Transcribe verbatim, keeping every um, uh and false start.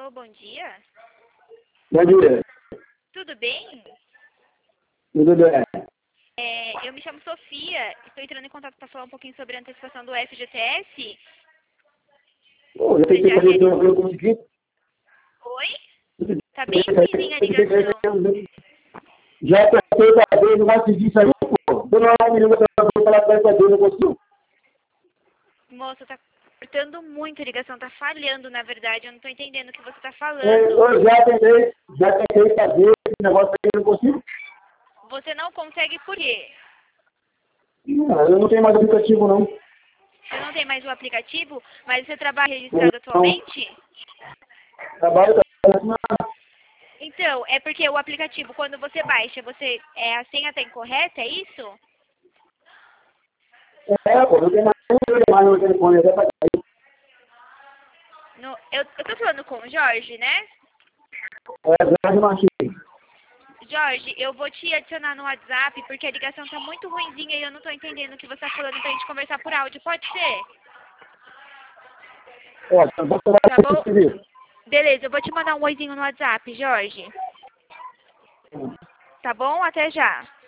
Alô, bom dia. Bom dia. Tudo bem? Tudo bem? É, eu me chamo Sofia, estou entrando em contato para falar um pouquinho sobre a antecipação do F G T S. Pô, eu tentei fazer isso, eu consegui. Oi? Tá bem ruimzinha a ligação. Já tentei fazer, não consegui isso aí, pô. Eu não é um menino que eu falar pra fazer, não consigo. Moça, tá cortando muito a ligação, tá falhando, na verdade. Eu não tô entendendo o que você tá falando. É, eu já tentei, já tentei fazer esse negócio aí, não consigo. Você não consegue por quê? Não, eu não tenho mais aplicativo, não. Você não tem mais o aplicativo, mas você trabalha registrado atualmente? Trabalho, trabalho. Então, é porque o aplicativo, quando você baixa, você é a senha tá incorreta, é isso? É, pô, eu tenho mais, eu tenho mais no telefone, até pra cair. No, eu, eu tô falando com o Jorge, né? É, Jorge Martins. Jorge, eu vou te adicionar no WhatsApp porque a ligação tá muito ruinzinha e eu não tô entendendo o que você tá falando pra gente conversar por áudio. Pode ser? Ó, eu vou falar Tá bom? esse vídeo. Beleza, eu vou te mandar um oizinho no WhatsApp, Jorge. Tá bom? Até já.